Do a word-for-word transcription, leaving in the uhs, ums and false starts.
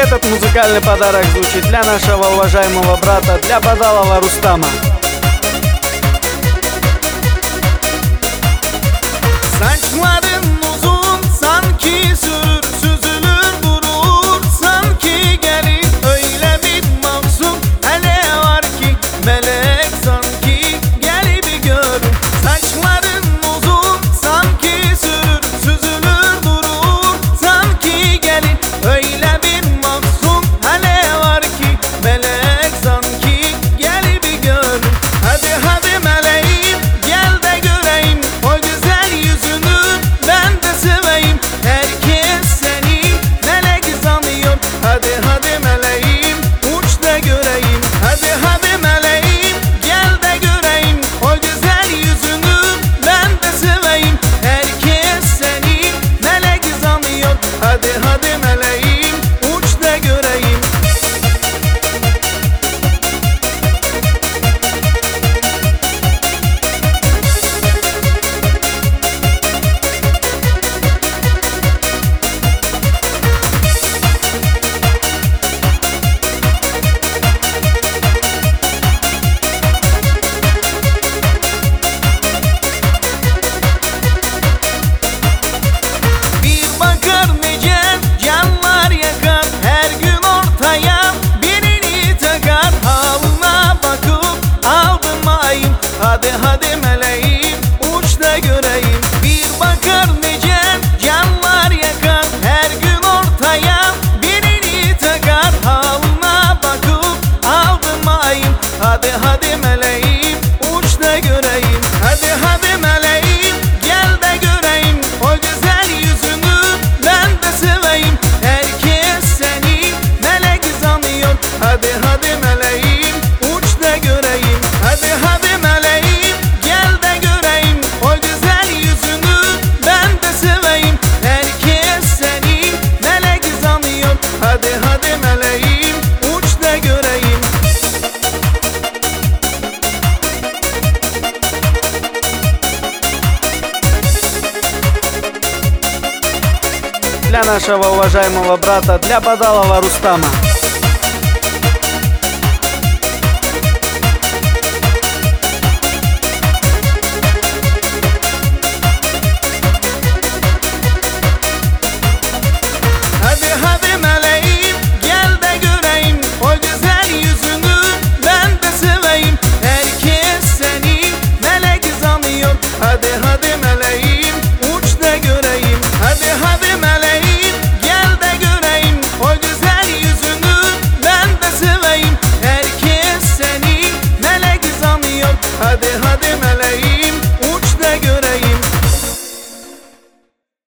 этот музыкальный подарок звучит для нашего уважаемого брата, для Бадалова Рустама. Saçların uzun sanki sür, süzülür durur sanki gelir. Öyle bir mahzun hele var ki melek sanki gel bir gör. Saçların uzun sanki sür, süzülür durur sanki gelir. Öyle bir mahzun hele var ki melek sanki gel bir gör. Hadi hadi meleğim gel de göreyim o güzel yüzünü, ben de seveyim. Herkes seni melek sanıyor. Hadi hadi meleğim uç da göreyim. Hadi hadi meleğim gel de göreyim o güzel yüzünü, ben de seveyim. Herkes seni melek sanıyor. Hadi hadi meleğim uç da göreyim. Bir bakar nece canlar yakar, her gün ortaya birini takar. Halına bakıp aldırmayın, hadi hadi meleğim uç da göreyim. Bir bakar nece canlar yakar, her gün ortaya birini takar. Halına bakıp aldırmayın, hadi hadi meleğim uç da göreyim. Hadi hadi meleğim gel de göreyim o güzel yüzünü, ben de seveyim. Herkes seni melek sanıyor. Hadi hadi meleğim uç da göreyim. Hadi hadi meleğim gel de göreyim o güzel yüzünü, ben de seveyim. Herkes seni melek sanıyor. Hadi hadi meleğim uç da göreyim. Для нашего уважаемого брата, для Бадалова Рустама.